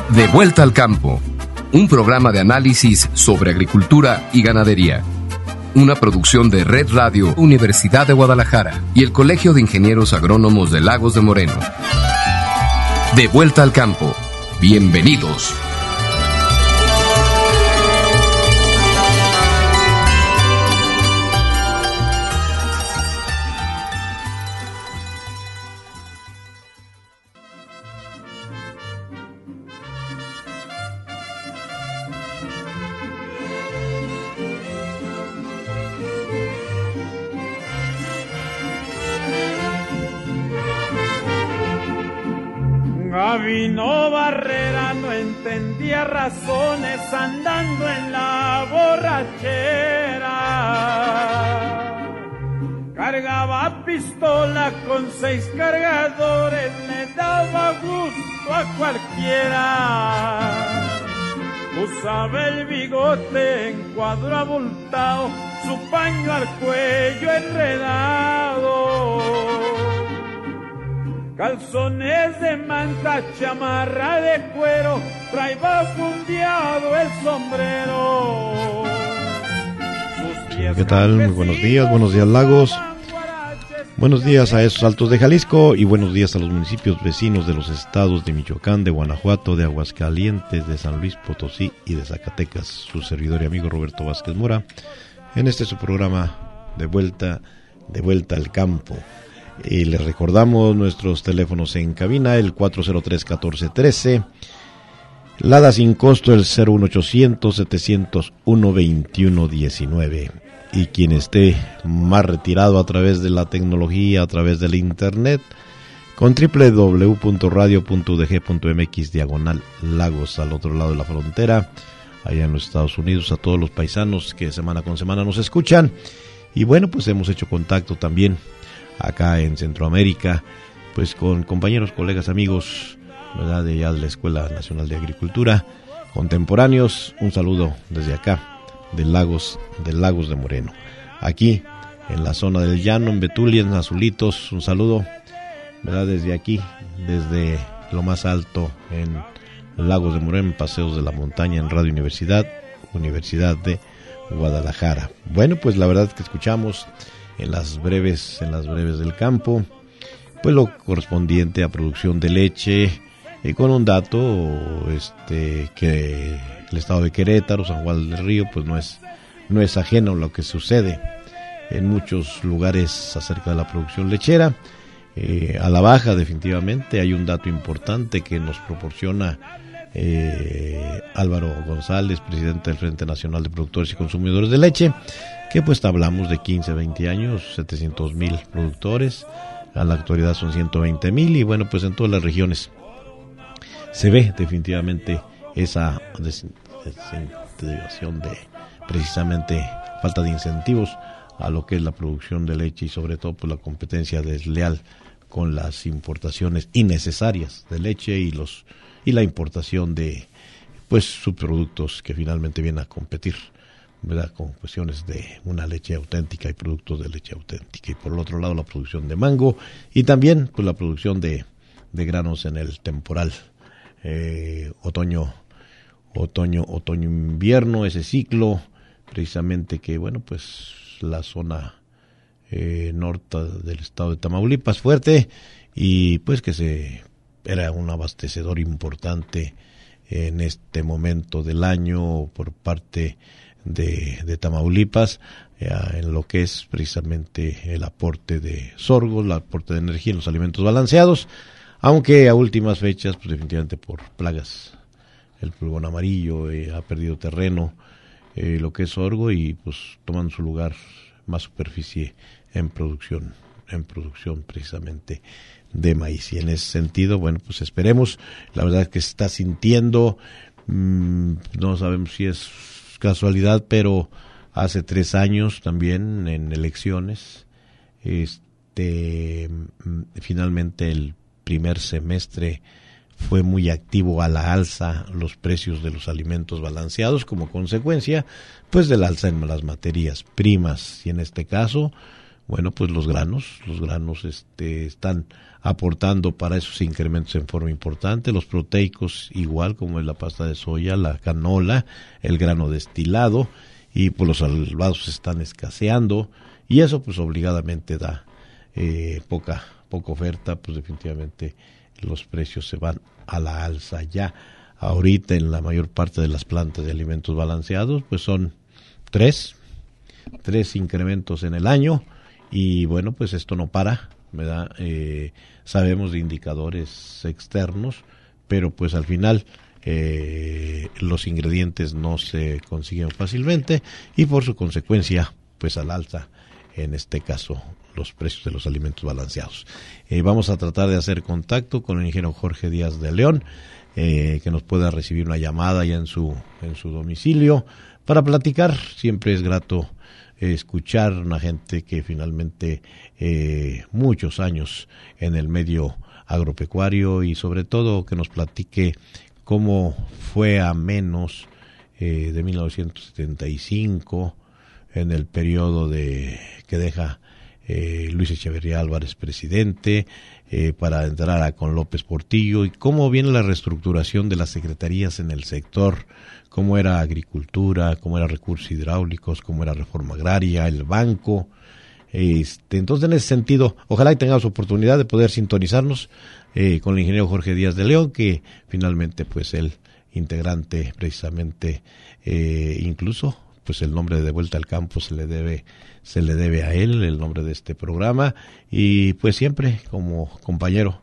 De vuelta al campo, un programa de análisis sobre agricultura y ganadería. Una producción de Red Radio, Universidad de Guadalajara y el Colegio de Ingenieros Agrónomos de Lagos de Moreno. De vuelta al campo. Bienvenidos. Gabino Barrera no entendía razones andando en la borrachera. Cargaba pistola con 6 cargadores, le daba gusto a cualquiera. Usaba el bigote en cuadro abultado, su paño al cuello enredado. Calzones de manta, chamarra de cuero, traía fundeado el sombrero. ¿Qué tal? Muy buenos días Lagos. Buenos días a esos altos de Jalisco y buenos días a los municipios vecinos de los estados de Michoacán, de Guanajuato, de Aguascalientes, de San Luis Potosí y de Zacatecas. Su servidor y amigo Roberto Vázquez Mora, en este su programa De Vuelta al Campo. Y les recordamos nuestros teléfonos en cabina, el 403-1413, Lada sin costo el 01800-701-2119. Y quien esté más retirado a través de la tecnología, a través del internet, con www.radio.udg.mx/Lagos, al otro lado de la frontera, allá en los Estados Unidos, a todos los paisanos que semana con semana nos escuchan. Y bueno, pues hemos hecho contacto también acá en Centroamérica, pues con compañeros, colegas, amigos, ¿verdad?, de ya de la Escuela Nacional de Agricultura, contemporáneos. Un saludo desde acá, de Lagos de Moreno. Aquí, en la zona del llano, en Betulia, en Azulitos, un saludo, ¿verdad?, desde aquí, desde lo más alto, en Lagos de Moreno, en Paseos de la Montaña, en Radio Universidad de Guadalajara. Bueno, pues la verdad es que escuchamos en las breves del campo, pues lo correspondiente a producción de leche, con un dato que el estado de Querétaro, San Juan del Río, pues no es ajeno a lo que sucede en muchos lugares acerca de la producción lechera. A la baja, definitivamente. Hay un dato importante que nos proporciona Álvaro González, presidente del Frente Nacional de Productores y Consumidores de Leche, que pues hablamos de 15, 20 años, 700,000 productores, a la actualidad son 120,000, y bueno, pues en todas las regiones se ve definitivamente esa desincentivación de precisamente falta de incentivos a lo que es la producción de leche, y sobre todo pues la competencia desleal con las importaciones innecesarias de leche y la importación de pues subproductos que finalmente vienen a competir, ¿verdad?, con cuestiones de una leche auténtica y productos de leche auténtica. Y por el otro lado, la producción de mango y también pues la producción de granos en el temporal otoño-invierno, ese ciclo precisamente que, bueno, pues la zona norte del estado de Tamaulipas fuerte, y pues que era un abastecedor importante en este momento del año por parte de Tamaulipas, en lo que es precisamente el aporte de sorgo, el aporte de energía en los alimentos balanceados, aunque a últimas fechas, pues definitivamente por plagas, el pulgón amarillo ha perdido terreno, lo que es sorgo, y pues toman su lugar más superficie en producción precisamente de maíz. Y en ese sentido, bueno, pues esperemos. La verdad es que se está sintiendo, no sabemos si es casualidad, pero hace 3 años también en elecciones, finalmente el primer semestre fue muy activo a la alza los precios de los alimentos balanceados, como consecuencia pues del alza en las materias primas, y en este caso bueno, pues los granos están aportando para esos incrementos en forma importante, los proteicos igual, como es la pasta de soya, la canola, el grano destilado, y pues los salvados están escaseando, y eso pues obligadamente da poca oferta, pues definitivamente los precios se van a la alza ya. Ahorita en la mayor parte de las plantas de alimentos balanceados, pues son tres incrementos en el año, y bueno, pues esto no para, ¿verdad? Sabemos de indicadores externos, pero pues al final los ingredientes no se consiguen fácilmente, y por su consecuencia, pues al alza, en este caso, los precios de los alimentos balanceados. Vamos a tratar de hacer contacto con el ingeniero Jorge Díaz de León, que nos pueda recibir una llamada ya en su domicilio para platicar. Siempre es grato escuchar a una gente que finalmente muchos años en el medio agropecuario, y sobre todo que nos platique cómo fue a menos de 1975, en el periodo que deja Luis Echeverría Álvarez presidente, para entrar con López Portillo, y cómo viene la reestructuración de las secretarías en el sector, cómo era agricultura, cómo era recursos hidráulicos, cómo era reforma agraria, el banco. Entonces, en ese sentido, ojalá y tengamos oportunidad de poder sintonizarnos con el ingeniero Jorge Díaz de León, que finalmente, pues, el integrante precisamente, incluso, pues el nombre de Vuelta al Campo se le debe a él, el nombre de este programa, y pues siempre como compañero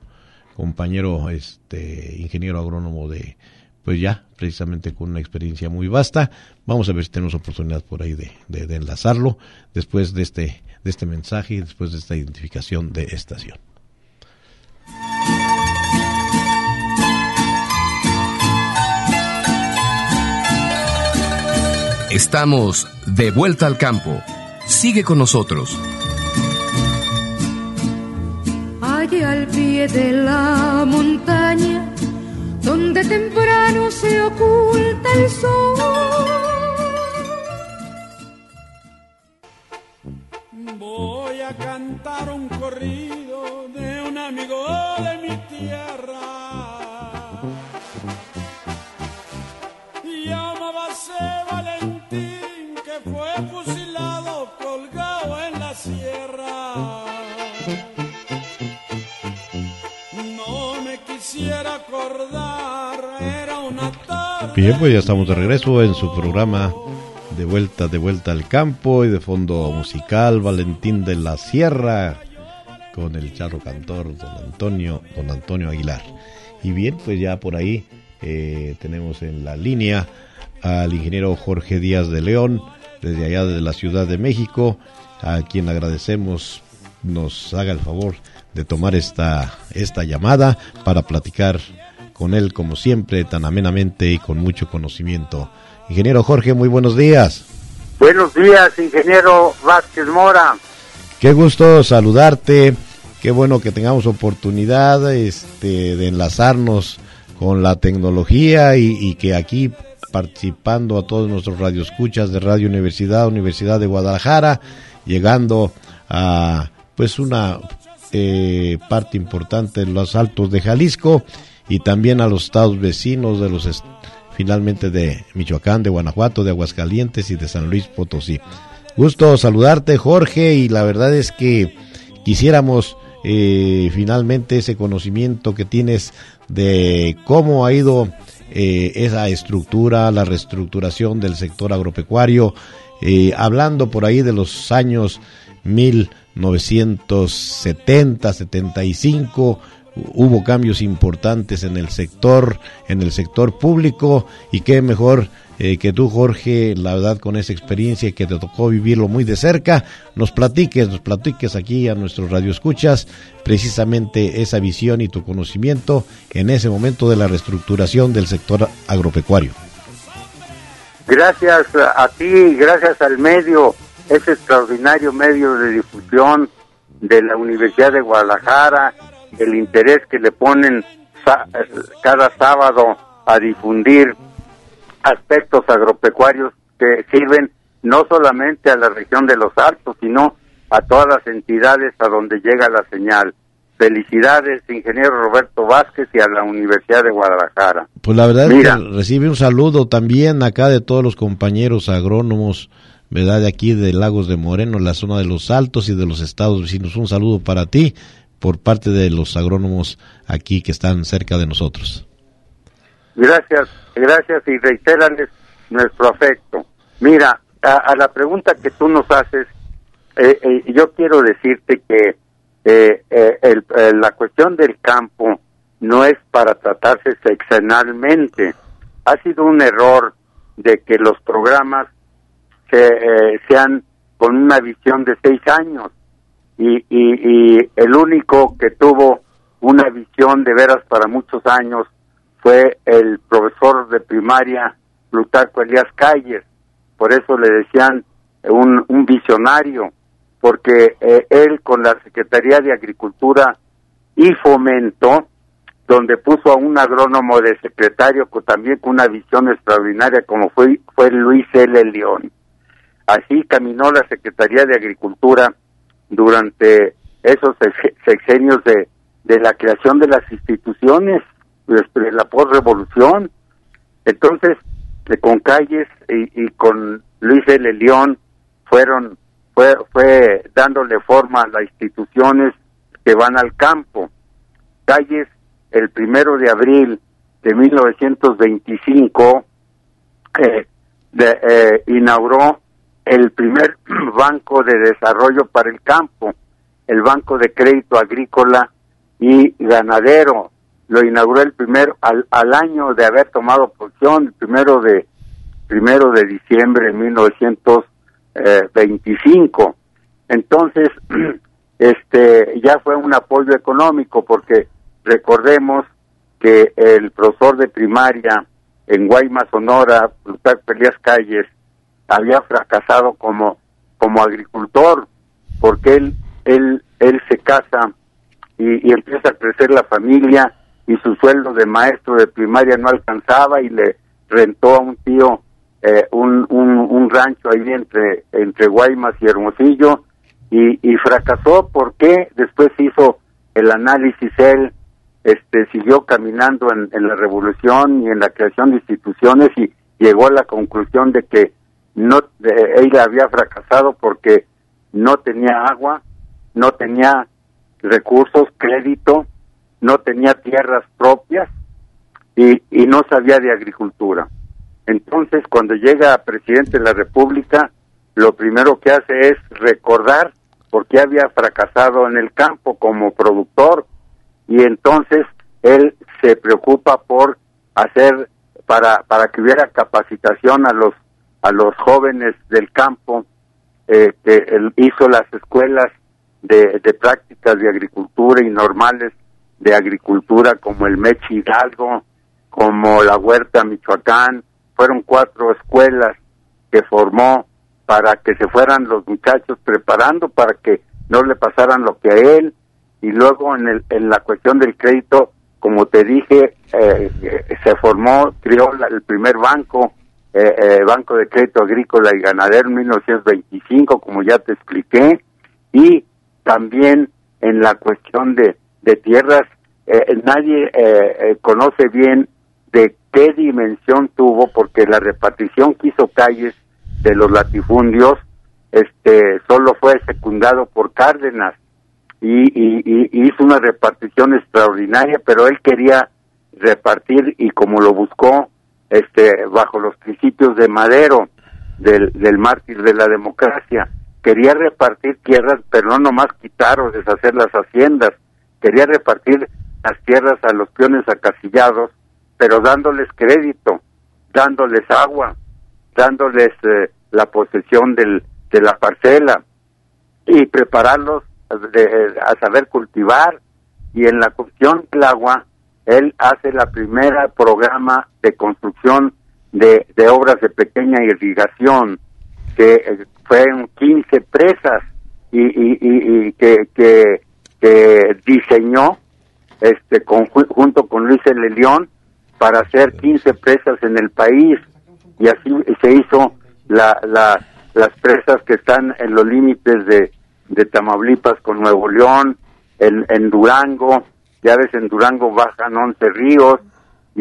ingeniero agrónomo pues ya precisamente con una experiencia muy vasta. Vamos a ver si tenemos oportunidad por ahí de enlazarlo después de este mensaje y después de esta identificación de estación. Estamos de vuelta al campo. Sigue con nosotros. Allá al pie de la montaña, donde temprano se oculta el sol, voy a cantar un corrido de un amigo de mi tierra. Llamábase Valentín, que fue fusilado colgado en la sierra. No me quisiera acordar, era una tarde. Bien, pues ya estamos de regreso en su programa de vuelta al campo, y de fondo musical Valentín de la Sierra con el charro cantor don Antonio Aguilar. Y bien, pues ya por ahí tenemos en la línea al ingeniero Jorge Díaz de León, desde allá de la Ciudad de México, a quien agradecemos nos haga el favor de tomar esta llamada para platicar con él, como siempre, tan amenamente y con mucho conocimiento. Ingeniero Jorge, muy buenos días. Buenos días, ingeniero Vázquez Mora. Qué gusto saludarte, qué bueno que tengamos oportunidad de enlazarnos con la tecnología, y que aquí participando a todos nuestros radioescuchas de Radio Universidad de Guadalajara, llegando a pues una parte importante de los altos de Jalisco, y también a los estados vecinos finalmente de Michoacán, de Guanajuato, de Aguascalientes y de San Luis Potosí. Gusto saludarte, Jorge, y la verdad es que quisiéramos finalmente ese conocimiento que tienes de cómo ha ido esa estructura, la reestructuración del sector agropecuario, hablando por ahí de los años 1970, 75, hubo cambios importantes en el sector público, y qué mejor que tú, Jorge, la verdad, con esa experiencia que te tocó vivirlo muy de cerca, nos platiques aquí a nuestros radioescuchas precisamente esa visión y tu conocimiento en ese momento de la reestructuración del sector agropecuario. Gracias a ti, gracias al medio, ese extraordinario medio de difusión de la Universidad de Guadalajara, el interés que le ponen cada sábado a difundir aspectos agropecuarios que sirven no solamente a la región de los Altos, sino a todas las entidades a donde llega la señal. Felicidades, ingeniero Roberto Vázquez, y a la Universidad de Guadalajara. Pues la verdad es que recibe un saludo también acá de todos los compañeros agrónomos, ¿verdad? De aquí de Lagos de Moreno, la zona de Los Altos y de los estados vecinos. Un saludo para ti por parte de los agrónomos aquí que están cerca de nosotros. Gracias y reitérales nuestro afecto. Mira, a la pregunta que tú nos haces, yo quiero decirte que la cuestión del campo no es para tratarse sexenalmente. Ha sido un error de que los programas sean con una visión de 6 años y el único que tuvo una visión de veras para muchos años fue el profesor de primaria Plutarco Elías Calles. Por eso le decían un visionario, porque él con la Secretaría de Agricultura y Fomento, donde puso a un agrónomo de secretario también con una visión extraordinaria como fue Luis L. León. Así caminó la Secretaría de Agricultura durante esos sexenios de la creación de las instituciones, de la posrevolución. Entonces, con Calles y con Luis L. León fue dándole forma a las instituciones que van al campo. Calles, el 1 de abril de 1925, inauguró el primer banco de desarrollo para el campo, el Banco de Crédito Agrícola y Ganadero. Lo inauguró al año de haber tomado posesión, el primero de diciembre de 1925. Entonces, ya fue un apoyo económico, porque recordemos que el profesor de primaria en Guaymas, Sonora, Plutarco Elías Calles, había fracasado como agricultor, porque él se casa y empieza a crecer la familia, y su sueldo de maestro de primaria no alcanzaba, y le rentó a un tío un rancho ahí entre Guaymas y Hermosillo, y fracasó porque después hizo el análisis. Él siguió caminando en la revolución y en la creación de instituciones, y llegó a la conclusión de que él había fracasado porque no tenía agua, no tenía recursos, crédito, no tenía tierras propias y no sabía de agricultura. Entonces, cuando llega a presidente de la República, lo primero que hace es recordar por qué había fracasado en el campo como productor, y entonces él se preocupa por hacer para que hubiera capacitación a los jóvenes del campo, que él hizo las escuelas de prácticas de agricultura y normales de agricultura, como el Mechi Hidalgo, como la Huerta Michoacán. Fueron 4 escuelas que formó para que se fueran los muchachos preparando para que no le pasaran lo que a él. Y luego en la cuestión del crédito, como te dije, se creó el primer banco, Banco de Crédito Agrícola y Ganadero en 1925, como ya te expliqué. Y también en la cuestión de tierras, nadie conoce bien de qué dimensión tuvo, porque la repartición que hizo Calles de los latifundios solo fue secundado por Cárdenas, y hizo una repartición extraordinaria, pero él quería repartir, y como lo buscó bajo los principios de Madero, del mártir de la democracia, quería repartir tierras, pero no nomás quitar o deshacer las haciendas, quería repartir las tierras a los peones acasillados, pero dándoles crédito, dándoles agua, dándoles la posesión de la parcela, y prepararlos a saber cultivar. Y en la cuestión del agua, él hace la primera programa de construcción de obras de pequeña irrigación, que fueron 15 presas, y que diseñó junto con Luis L. León, para hacer 15 presas en el país, y así se hizo las presas que están en los límites de de Tamaulipas con Nuevo León, en Durango, ya ves, en Durango bajan 11 ríos, y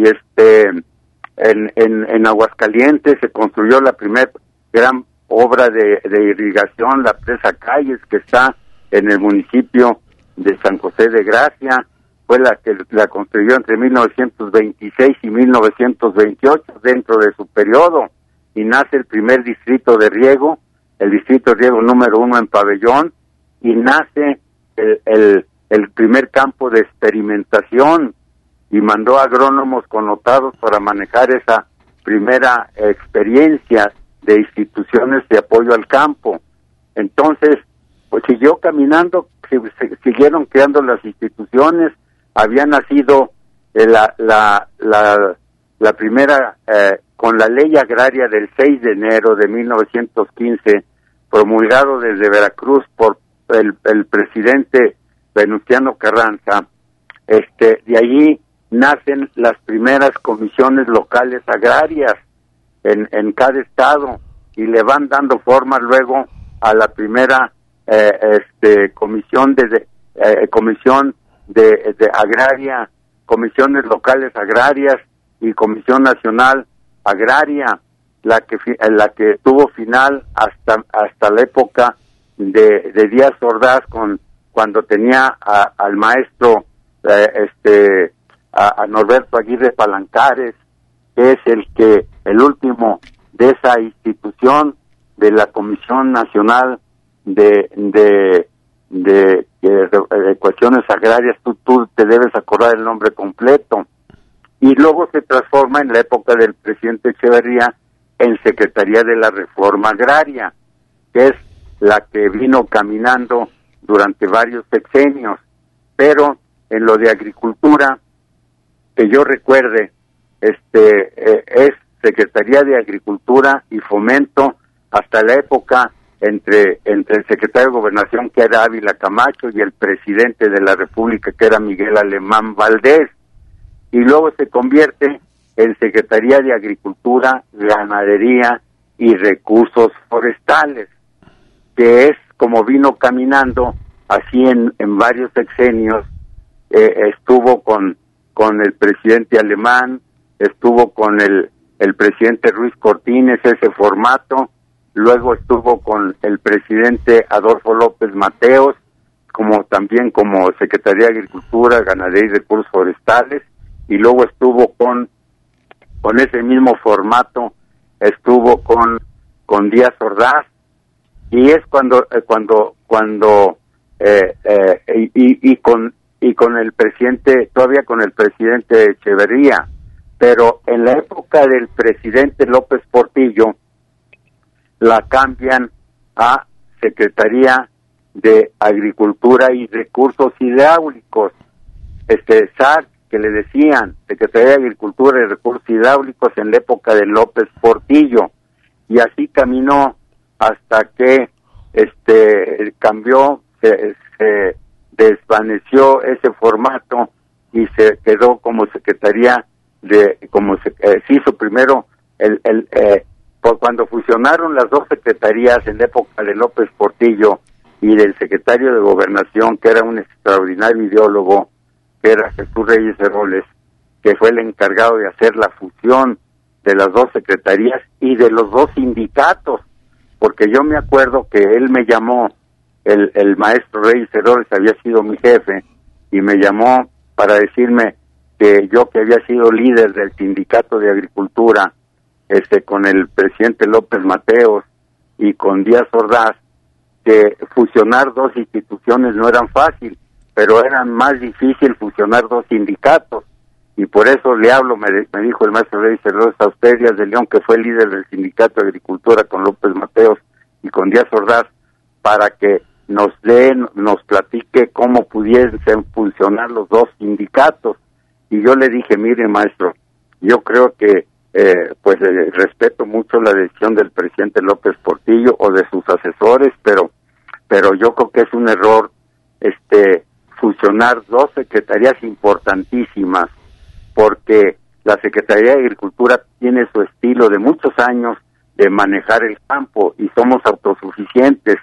en Aguascalientes se construyó la primera gran obra de irrigación, la presa Calles, que está en el municipio de San José de Gracia, fue la que la construyó entre 1926 y 1928 dentro de su periodo, y nace el primer distrito de riego, el distrito de riego número 1 en Pabellón, y nace el primer campo de experimentación, y mandó agrónomos connotados para manejar esa primera experiencia de instituciones de apoyo al campo. Entonces, pues siguió caminando, siguieron creando las instituciones, había nacido la primera, con la ley agraria del 6 de enero de 1915, promulgado desde Veracruz por el presidente Venustiano Carranza. De allí nacen las primeras comisiones locales agrarias en cada estado, y le van dando forma luego a la primera comisión de agraria, comisiones locales agrarias y comisión nacional agraria, la que tuvo final hasta la época de Díaz Ordaz, cuando tenía al maestro a Norberto Aguirre Palancares, que es el último de esa institución de la Comisión Nacional de Cuestiones Agrarias. Tú te debes acordar el nombre completo. Y luego se transforma en la época del presidente Echeverría en Secretaría de la Reforma Agraria, que es la que vino caminando durante varios sexenios. Pero en lo de agricultura, que yo recuerde, es Secretaría de Agricultura y Fomento hasta la época entre el secretario de Gobernación, que era Ávila Camacho, y el presidente de la República, que era Miguel Alemán Valdés, y luego se convierte en Secretaría de Agricultura, Ganadería y Recursos Forestales, que es como vino caminando así en varios sexenios. Estuvo con el presidente Alemán, estuvo con el presidente Ruiz Cortines, ese formato, luego estuvo con el presidente Adolfo López Mateos, también como Secretaría de Agricultura, Ganadería y Recursos Forestales, y luego estuvo con ese mismo formato, estuvo con Díaz Ordaz, y es cuando con el presidente, todavía con el presidente Echeverría, pero en la época del presidente López Portillo la cambian a Secretaría de Agricultura y Recursos Hidráulicos, SAC, que le decían Secretaría de Agricultura y Recursos Hidráulicos en la época de López Portillo, y así caminó hasta que cambió, se desvaneció ese formato y se quedó como Secretaría se hizo primero cuando fusionaron las dos secretarías en la época de López Portillo y del secretario de Gobernación, que era un extraordinario ideólogo, que era Jesús Reyes Heroles, que fue el encargado de hacer la fusión de las dos secretarías y de los dos sindicatos, porque yo me acuerdo que él me llamó, el maestro Reyes Heroles había sido mi jefe, y me llamó para decirme que yo, que había sido líder del sindicato de agricultura, con el presidente López Mateos y con Díaz Ordaz, que fusionar dos instituciones no eran fácil, pero era más difícil fusionar dos sindicatos, y por eso le hablo, me dijo el maestro Reyes Heroles, a usted, Díaz de León, que fue líder del sindicato de agricultura con López Mateos y con Díaz Ordaz, para que nos platique cómo pudiesen funcionar los dos sindicatos. Y yo le dije, mire, maestro, yo creo que respeto mucho la decisión del presidente López Portillo o de sus asesores, pero yo creo que es un error fusionar dos secretarías importantísimas, porque la Secretaría de Agricultura tiene su estilo de muchos años de manejar el campo y somos autosuficientes,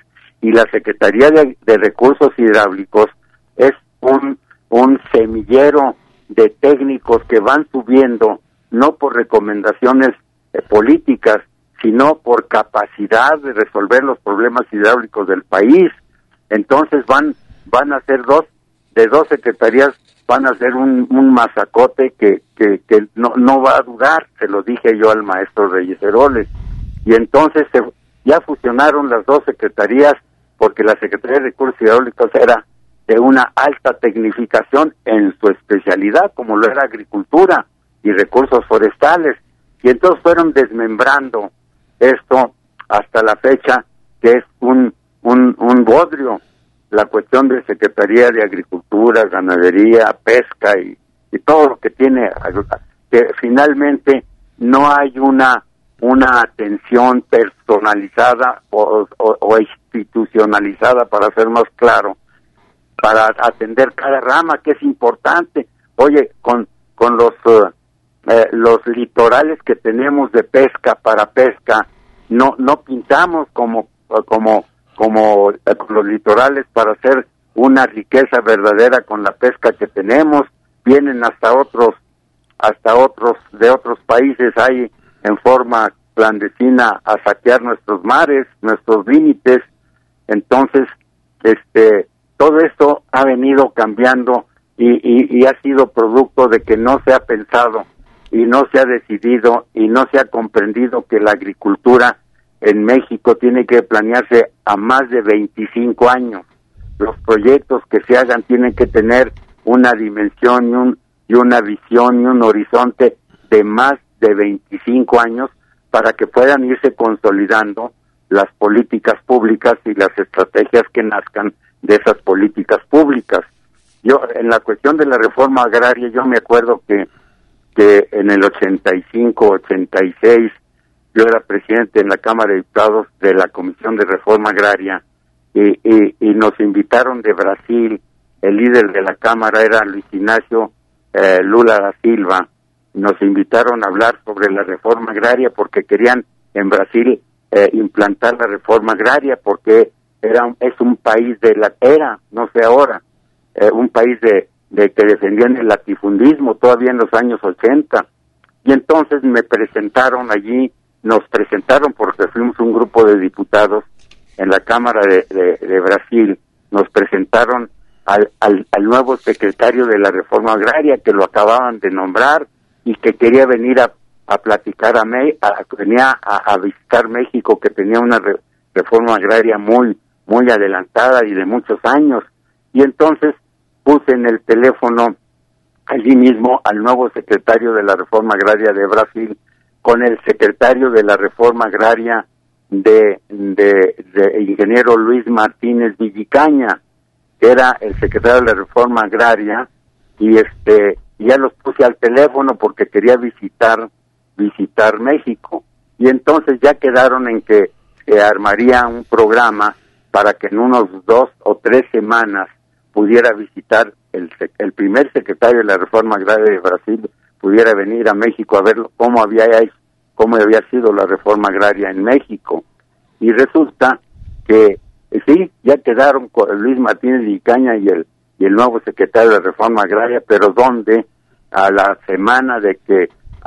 y la Secretaría de Recursos Hidráulicos es un semillero de técnicos que van subiendo, no por recomendaciones políticas, sino por capacidad de resolver los problemas hidráulicos del país. Entonces van a ser dos secretarías, van a ser un masacote que no va a durar, se lo dije yo al maestro Reyes Heroles. Y entonces ya fusionaron las dos secretarías, porque la Secretaría de Recursos Hidráulicos era de una alta tecnificación en su especialidad, como lo era agricultura y recursos forestales, y entonces fueron desmembrando esto hasta la fecha, que es un bodrio, la cuestión de Secretaría de Agricultura, Ganadería, Pesca y todo lo que tiene, que finalmente no hay una atención personalizada o institucionalizada, para ser más claro, para atender cada rama, que es importante. Oye, con los litorales que tenemos de pesca para pesca, no pintamos como los litorales para hacer una riqueza verdadera con la pesca que tenemos. Vienen hasta otros de otros países ahí en forma clandestina a saquear nuestros mares, nuestros límites. Entonces, todo esto ha venido cambiando y ha sido producto de que no se ha pensado y no se ha decidido y no se ha comprendido que la agricultura en México tiene que planearse a más de 25 años. Los proyectos que se hagan tienen que tener una dimensión y una visión y un horizonte de más de 25 años para que puedan irse consolidando las políticas públicas y las estrategias que nazcan de esas políticas públicas. Yo, en la cuestión de la reforma agraria, yo me acuerdo que en el 85, 86, yo era presidente en la Cámara de Diputados de la Comisión de Reforma Agraria y nos invitaron de Brasil. El líder de la Cámara era Luis Ignacio Lula da Silva. Nos invitaron a hablar sobre la reforma agraria porque querían en Brasil implantar la reforma agraria, porque es un país no sé ahora, un país de que defendían el latifundismo todavía en los años 80. Y entonces nos presentaron porque fuimos un grupo de diputados en la Cámara de Brasil, nos presentaron al nuevo secretario de la reforma agraria, que lo acababan de nombrar y que quería venir a platicar venía a visitar México, que tenía una reforma agraria muy adelantada y de muchos años. Y entonces puse en el teléfono allí mismo al nuevo secretario de la reforma agraria de Brasil con el secretario de la reforma agraria de ingeniero Luis Martínez Villicaña, que era el secretario de la reforma agraria, y ya los puse al teléfono porque quería visitar México. Y entonces ya quedaron en que se armaría un programa para que en unos 2 o 3 semanas pudiera visitar el primer secretario de la reforma agraria de Brasil, pudiera venir a México a ver cómo había sido la reforma agraria en México. Y resulta que sí, ya quedaron con Luis Martínez Villicaña y el nuevo secretario de la reforma agraria, pero donde a la semana de que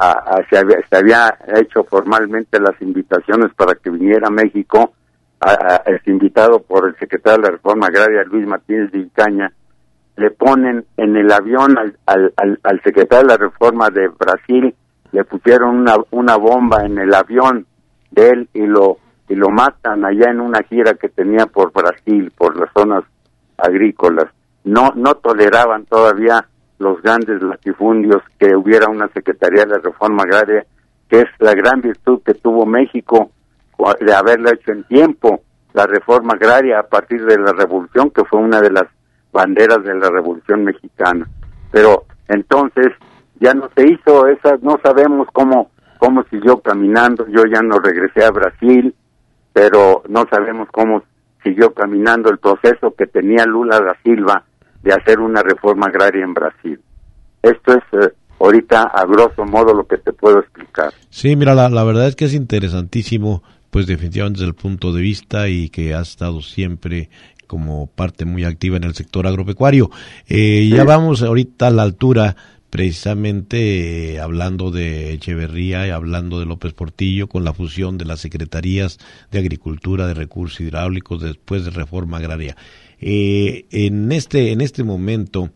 se había hecho formalmente las invitaciones para que viniera a México, es invitado por el secretario de la reforma agraria, Luis Martínez Villicaña, le ponen en el avión al secretario de la reforma de Brasil, le pusieron una bomba en el avión de él y lo matan allá en una gira que tenía por Brasil, por las zonas agrícolas. No toleraban todavía los grandes latifundios que hubiera una Secretaría de la Reforma Agraria, que es la gran virtud que tuvo México de haberla hecho en tiempo, la reforma agraria a partir de la Revolución, que fue una de las banderas de la Revolución Mexicana. Pero entonces ya no se hizo no sabemos cómo siguió caminando. Yo ya no regresé a Brasil, pero no sabemos cómo siguió caminando el proceso que tenía Lula da Silva de hacer una reforma agraria en Brasil. Esto es ahorita a grosso modo lo que te puedo explicar. Sí, mira, la verdad es que es interesantísimo pues definitivamente desde el punto de vista y que ha estado siempre como parte muy activa en el sector agropecuario. Ya vamos ahorita a la altura, precisamente hablando de Echeverría y hablando de López Portillo, con la fusión de las secretarías de Agricultura, de Recursos Hidráulicos, después de Reforma Agraria. En este momento,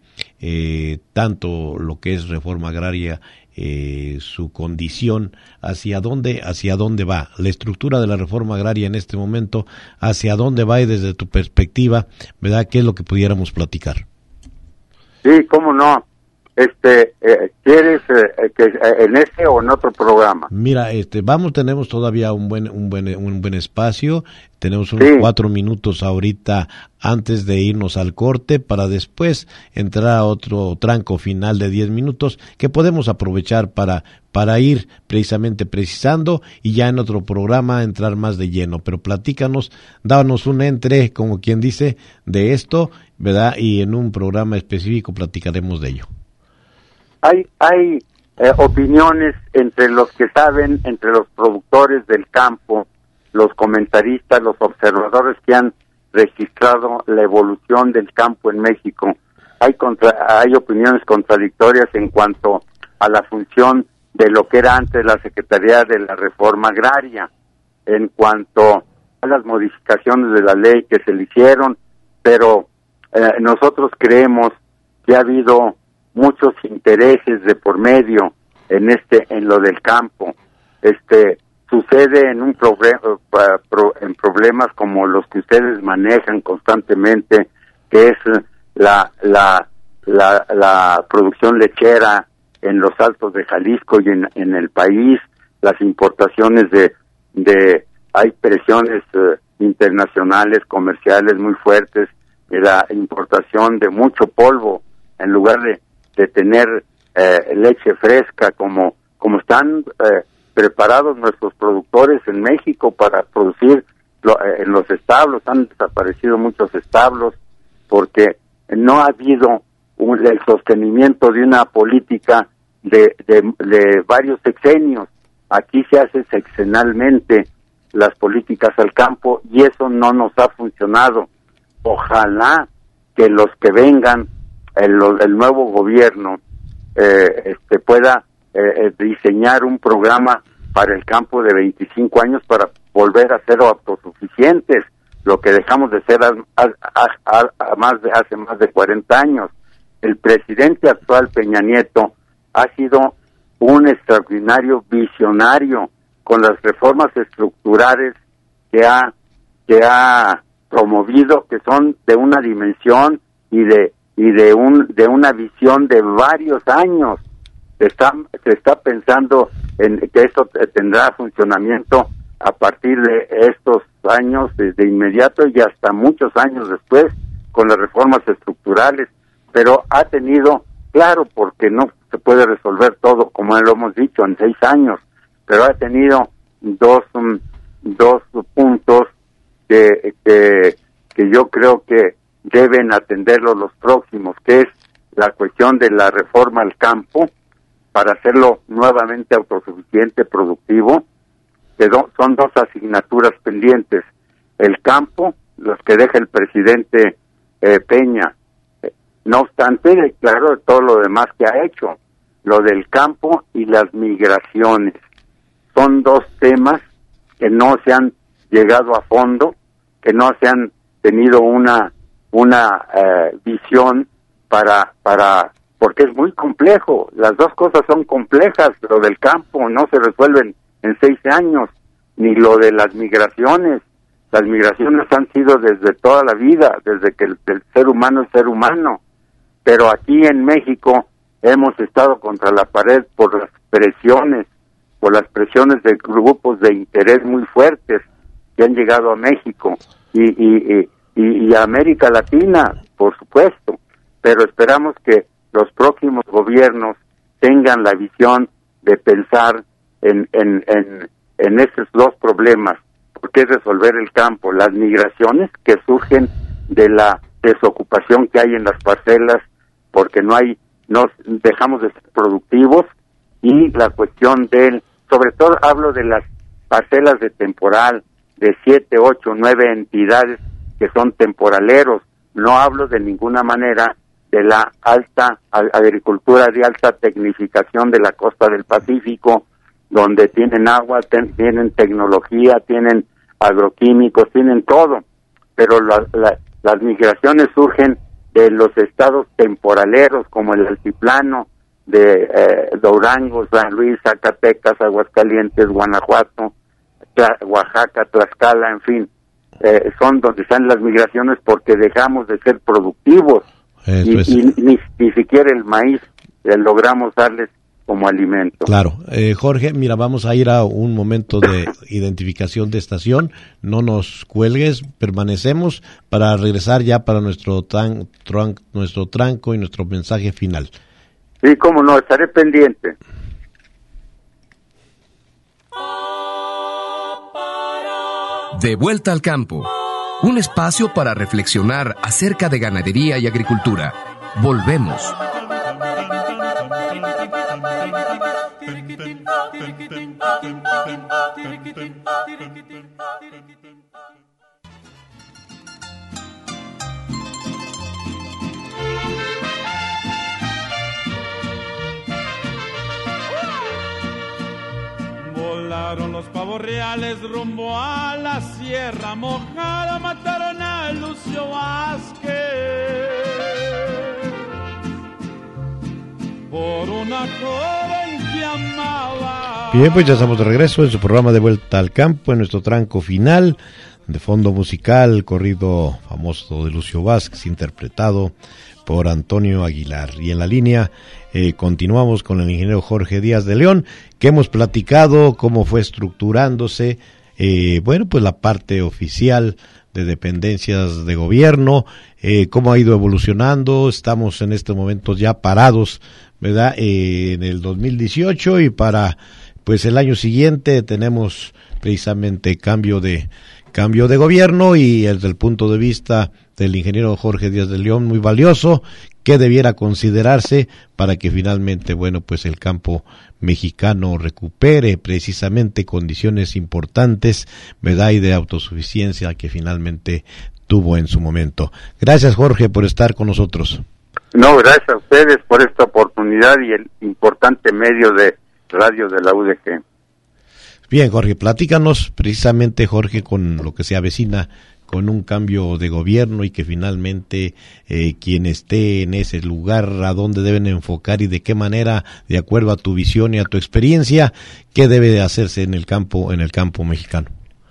tanto lo que es Reforma Agraria, su condición, hacia dónde va la estructura de la reforma agraria en este momento, hacia dónde va, y desde tu perspectiva, ¿verdad? ¿Qué es lo que pudiéramos platicar? Sí, cómo no. ¿Quieres que en este o en otro programa? Mira, tenemos todavía un buen espacio. Tenemos unos 4 minutos ahorita antes de irnos al corte, para después entrar a otro tranco final de 10 minutos que podemos aprovechar para ir precisamente precisando, y ya en otro programa entrar más de lleno. Pero platícanos, dános un entre, como quien dice, de esto, ¿verdad? Y en un programa específico platicaremos de ello. Hay opiniones entre los que saben, entre los productores del campo, los comentaristas, los observadores que han registrado la evolución del campo en México. Hay opiniones contradictorias en cuanto a la función de lo que era antes la Secretaría de la Reforma Agraria, en cuanto a las modificaciones de la ley que se le hicieron, pero nosotros creemos que ha habido muchos intereses de por medio en lo del campo. Sucede en en problemas como los que ustedes manejan constantemente, que es la producción lechera en los altos de Jalisco y en el país, las importaciones hay presiones internacionales, comerciales muy fuertes, la importación de mucho polvo en lugar de tener leche fresca como están preparados nuestros productores en México para producir en los establos. Han desaparecido muchos establos porque no ha habido el sostenimiento de una política de varios sexenios. Aquí se hace sexenalmente las políticas al campo y eso no nos ha funcionado. Ojalá que los que vengan, el nuevo gobierno pueda diseñar un programa para el campo de 25 años para volver a ser autosuficientes, lo que dejamos de ser hace más de 40 años. El presidente actual, Peña Nieto, ha sido un extraordinario visionario con las reformas estructurales que ha promovido, que son de una dimensión y de una visión de varios años. Se está pensando en que esto tendrá funcionamiento a partir de estos años de inmediato y hasta muchos años después con las reformas estructurales, pero ha tenido, claro, porque no se puede resolver todo, como lo hemos dicho, en 6 años, pero ha tenido dos puntos que yo creo que deben atenderlo los próximos, que es la cuestión de la reforma al campo, para hacerlo nuevamente autosuficiente, productivo, que son 2 asignaturas pendientes. El campo, los que deja el presidente Peña, no obstante, claro, todo lo demás que ha hecho, lo del campo y las migraciones. Son 2 temas que no se han llegado a fondo, que no se han tenido una visión porque es muy complejo. Las 2 cosas son complejas. Lo del campo no se resuelven en 6 años, ni lo de las migraciones. Las migraciones han sido desde toda la vida, desde que el ser humano es ser humano. Pero aquí en México hemos estado contra la pared por las presiones de grupos de interés muy fuertes que han llegado a México y a América Latina, por supuesto. Pero esperamos que los próximos gobiernos tengan la visión de pensar en estos 2 problemas, porque es resolver el campo, las migraciones que surgen de la desocupación que hay en las parcelas, porque dejamos de ser productivos, y la cuestión sobre todo hablo de parcelas de temporal de 7, 8, 9 entidades que son temporaleros. No hablo de ninguna manera de la alta agricultura de alta tecnificación de la costa del Pacífico, donde tienen agua, tienen tecnología, tienen agroquímicos, tienen todo, pero las migraciones surgen de los estados temporaleros como el altiplano de Durango, San Luis, Zacatecas, Aguascalientes, Guanajuato, Oaxaca, Tlaxcala, en fin, son donde están las migraciones porque dejamos de ser productivos y ni siquiera el maíz logramos darles como alimento. Claro. Jorge, mira, vamos a ir a un momento de identificación de estación. No nos cuelgues, permanecemos para regresar ya para nuestro tranco y nuestro mensaje final. Sí, cómo no, estaré pendiente. De vuelta al campo, un espacio para reflexionar acerca de ganadería y agricultura. Volvemos. Volaron los pavos reales rumbo a la Sierra Mojada, mataron a Lucio Vázquez por una joven que amaba. Bien, pues ya estamos de regreso en su programa De Vuelta al Campo, en nuestro tranco final. De fondo musical, corrido famoso de Lucio Vázquez, interpretado por Antonio Aguilar. Y en la línea continuamos con el ingeniero Jorge Díaz de León, que hemos platicado cómo fue estructurándose, pues la parte oficial de dependencias de gobierno, cómo ha ido evolucionando. Estamos en estos momentos ya parados, ¿verdad? En el 2018 y para pues el año siguiente tenemos precisamente cambio de gobierno y desde el punto de vista del ingeniero Jorge Díaz de León muy valioso, que debiera considerarse para que finalmente, pues el campo mexicano recupere precisamente condiciones importantes, ¿verdad? Y de autosuficiencia que finalmente tuvo en su momento. Gracias, Jorge, por estar con nosotros. No, gracias a ustedes por esta oportunidad y el importante medio de radio de la UDG. Bien, Jorge, platícanos precisamente, Jorge, con lo que se avecina con un cambio de gobierno y que finalmente quien esté en ese lugar, a dónde deben enfocar y de qué manera, de acuerdo a tu visión y a tu experiencia, qué debe de hacerse en el campo mexicano.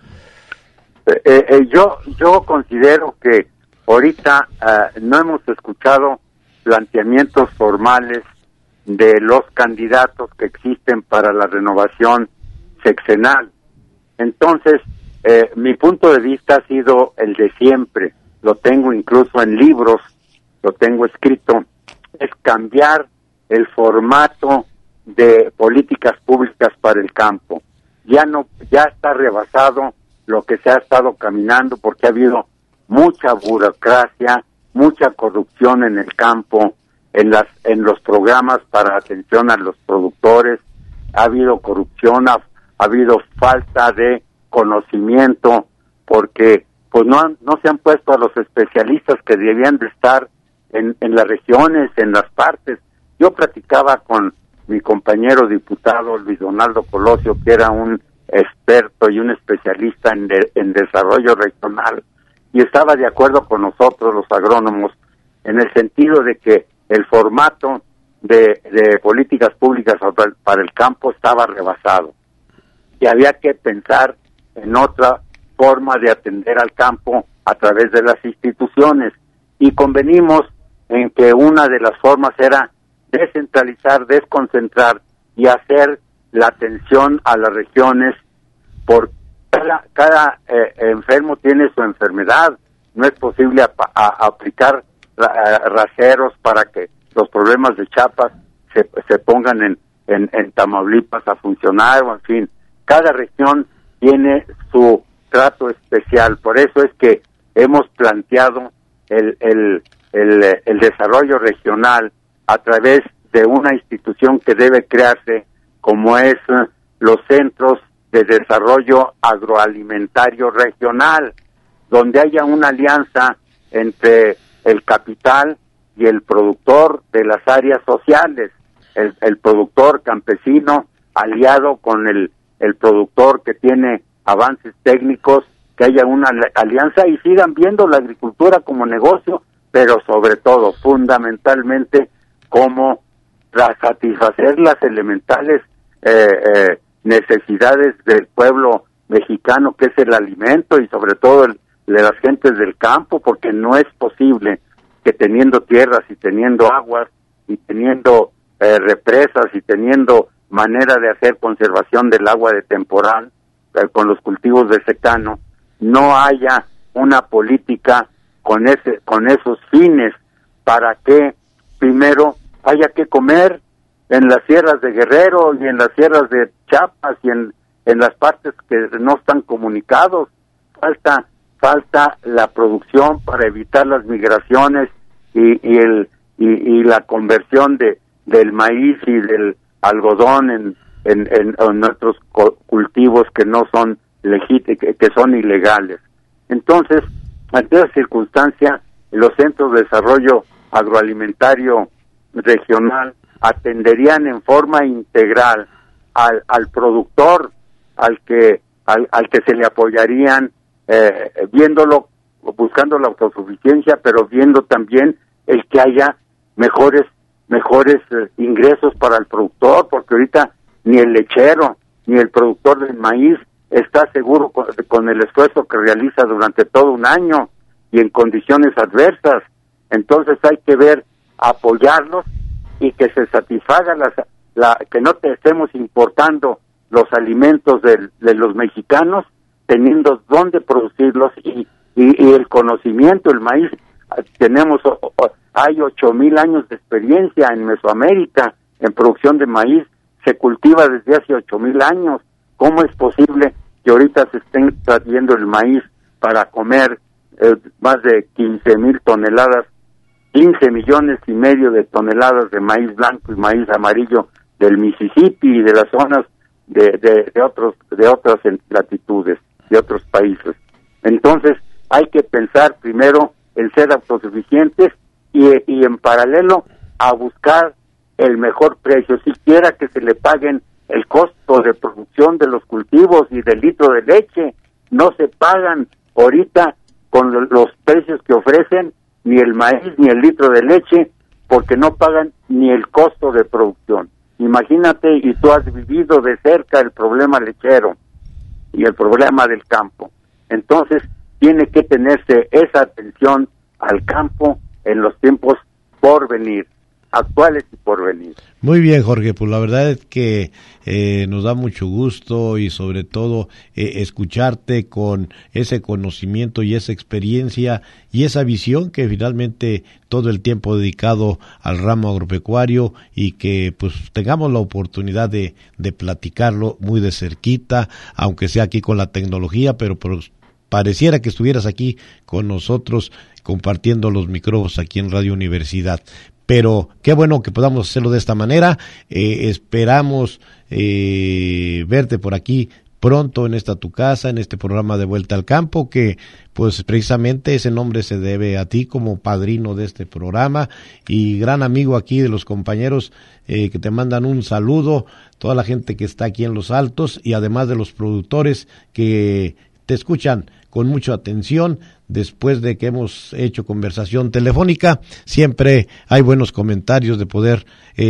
Yo considero que ahorita no hemos escuchado planteamientos formales de los candidatos que existen para la renovación sexenal. Entonces, mi punto de vista ha sido el de siempre, lo tengo incluso en libros, lo tengo escrito, es cambiar el formato de políticas públicas para el campo. Ya está rebasado lo que se ha estado caminando porque ha habido mucha burocracia, mucha corrupción en el campo, en los programas para atención a los productores, ha habido corrupción, ha habido falta de conocimiento porque pues no se han puesto a los especialistas que debían de estar en las regiones, en las partes. Yo platicaba con mi compañero diputado Luis Donaldo Colosio, que era un experto y un especialista en desarrollo regional, y estaba de acuerdo con nosotros los agrónomos en el sentido de que el formato de políticas públicas para el campo estaba rebasado y había que pensar en otra forma de atender al campo a través de las instituciones, y convenimos en que una de las formas era descentralizar, desconcentrar y hacer la atención a las regiones, por cada enfermo tiene su enfermedad. No es posible aplicar raseros para que los problemas de Chiapas se pongan en Tamaulipas a funcionar, o en fin, cada región tiene su trato especial. Por eso es que hemos planteado el desarrollo regional a través de una institución que debe crearse, como es los centros de desarrollo agroalimentario regional, donde haya una alianza entre el capital y el productor de las áreas sociales, el productor campesino aliado con el productor que tiene avances técnicos, que haya una alianza y sigan viendo la agricultura como negocio, pero sobre todo, fundamentalmente, como satisfacer las elementales necesidades del pueblo mexicano, que es el alimento, y sobre todo de las gentes del campo, porque no es posible que teniendo tierras y teniendo aguas y teniendo represas y teniendo manera de hacer conservación del agua de temporal con los cultivos de secano, no haya una política con esos fines, para que primero haya que comer en las sierras de Guerrero y en las sierras de Chiapas y en las partes que no están comunicados. Falta la producción para evitar las migraciones y la conversión del maíz y del algodón en nuestros cultivos que no son que son ilegales. Entonces, ante esa circunstancia, los centros de desarrollo agroalimentario regional atenderían en forma integral al productor, al que se le apoyarían, viéndolo, buscando la autosuficiencia, pero viendo también el que haya mejores ingresos para el productor, porque ahorita ni el lechero ni el productor del maíz está seguro con el esfuerzo que realiza durante todo un año y en condiciones adversas. Entonces hay que apoyarlos y que se satisfaga que no estemos importando los alimentos de los mexicanos, teniendo dónde producirlos y el conocimiento. El maíz, hay 8,000 años de experiencia en Mesoamérica en producción de maíz, se cultiva desde hace 8,000 años. ¿Cómo es posible que ahorita se estén trayendo el maíz para comer más de 15,000 toneladas, 15 millones y medio de toneladas de maíz blanco y maíz amarillo del Mississippi y de las zonas de otras latitudes, de otros países? Entonces hay que pensar primero en ser autosuficientes y en paralelo a buscar el mejor precio, siquiera que se le paguen el costo de producción de los cultivos y del litro de leche. No se pagan ahorita con los precios que ofrecen ni el maíz ni el litro de leche, porque no pagan ni el costo de producción. Imagínate, y tú has vivido de cerca el problema lechero y el problema del campo. Entonces tiene que tenerse esa atención al campo en los tiempos por venir, actuales y por venir. Muy bien, Jorge, pues la verdad es que nos da mucho gusto y sobre todo escucharte con ese conocimiento y esa experiencia y esa visión que finalmente todo el tiempo dedicado al ramo agropecuario, y que pues tengamos la oportunidad de platicarlo muy de cerquita, aunque sea aquí con la tecnología, pero pareciera que estuvieras aquí con nosotros compartiendo los micrófonos aquí en Radio Universidad. Pero qué bueno que podamos hacerlo de esta manera. Esperamos verte por aquí pronto en esta tu casa, en este programa de Vuelta al Campo, que pues precisamente ese nombre se debe a ti como padrino de este programa y gran amigo aquí de los compañeros que te mandan un saludo, toda la gente que está aquí en Los Altos y además de los productores que te escuchan con mucha atención. Después de que hemos hecho conversación telefónica, siempre hay buenos comentarios de poder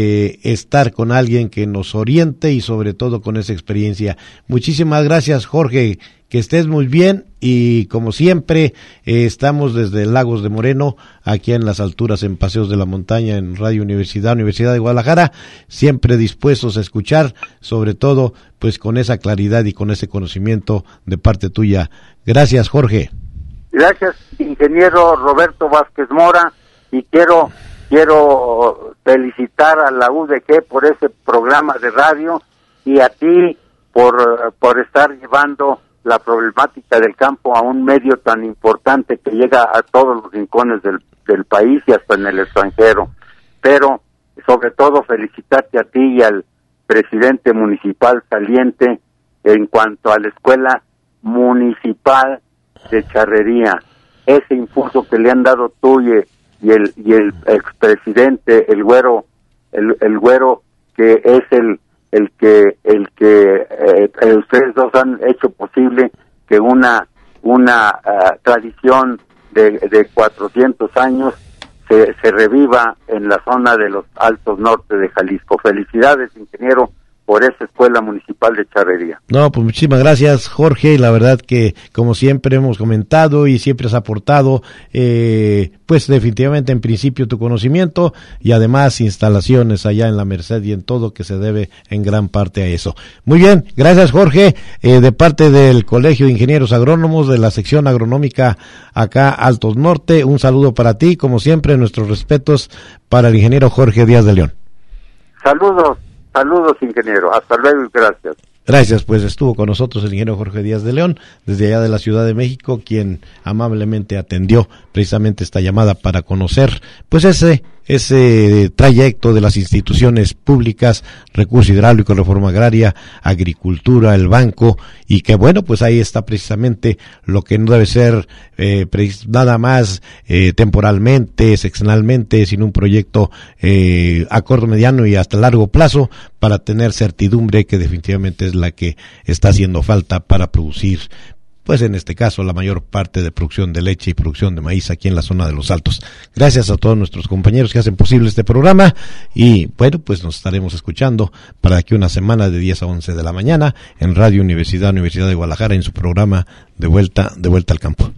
estar con alguien que nos oriente y sobre todo con esa experiencia. Muchísimas gracias, Jorge, que estés muy bien, y como siempre estamos desde Lagos de Moreno, aquí en las alturas, en Paseos de la Montaña, en Radio Universidad de Guadalajara, siempre dispuestos a escuchar, sobre todo pues con esa claridad y con ese conocimiento de parte tuya. Gracias, Jorge. Gracias, ingeniero Roberto Vázquez Mora, y quiero felicitar a la UDG por ese programa de radio y a ti por estar llevando la problemática del campo a un medio tan importante que llega a todos los rincones del país y hasta en el extranjero. Pero sobre todo felicitarte a ti y al presidente municipal saliente, en cuanto a la Escuela Municipal de Charrería. Ese impulso que le han dado tú y el expresidente, el güero, que es el que ustedes dos han hecho posible que una tradición de 400 años se reviva en la zona de los Altos Norte de Jalisco. Felicidades, ingeniero, por esa Escuela Municipal de Charrería. No, pues muchísimas gracias, Jorge, y la verdad que, como siempre hemos comentado y siempre has aportado, pues definitivamente en principio tu conocimiento y además instalaciones allá en la Merced y en todo, que se debe en gran parte a eso. Muy bien, gracias, Jorge, de parte del Colegio de Ingenieros Agrónomos de la sección agronómica acá Altos Norte, un saludo para ti, como siempre, nuestros respetos para el ingeniero Jorge Díaz de León. Saludos, ingeniero. Hasta luego y gracias. Gracias, pues estuvo con nosotros el ingeniero Jorge Díaz de León, desde allá de la Ciudad de México, quien amablemente atendió precisamente esta llamada para conocer, pues ese trayecto de las instituciones públicas, recurso hidráulico, reforma agraria, agricultura, el banco, y que bueno, pues ahí está precisamente lo que no debe ser nada más temporalmente, seccionalmente, sino un proyecto a corto, mediano y hasta largo plazo, para tener certidumbre, que definitivamente es la que está haciendo falta para producir, pues en este caso, la mayor parte de producción de leche y producción de maíz aquí en la zona de los Altos. Gracias a todos nuestros compañeros que hacen posible este programa, y bueno, pues nos estaremos escuchando para aquí una semana de 10 a 11 de la mañana en Radio Universidad de Guadalajara, en su programa De Vuelta al Campo.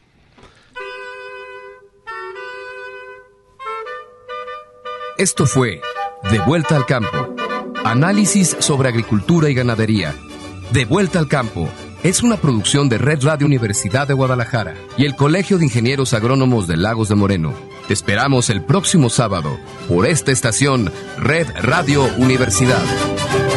Esto fue De Vuelta al Campo. Análisis sobre agricultura y ganadería. De Vuelta al Campo es una producción de Red Radio Universidad de Guadalajara y el Colegio de Ingenieros Agrónomos de Lagos de Moreno. Te esperamos el próximo sábado por esta estación, Red Radio Universidad.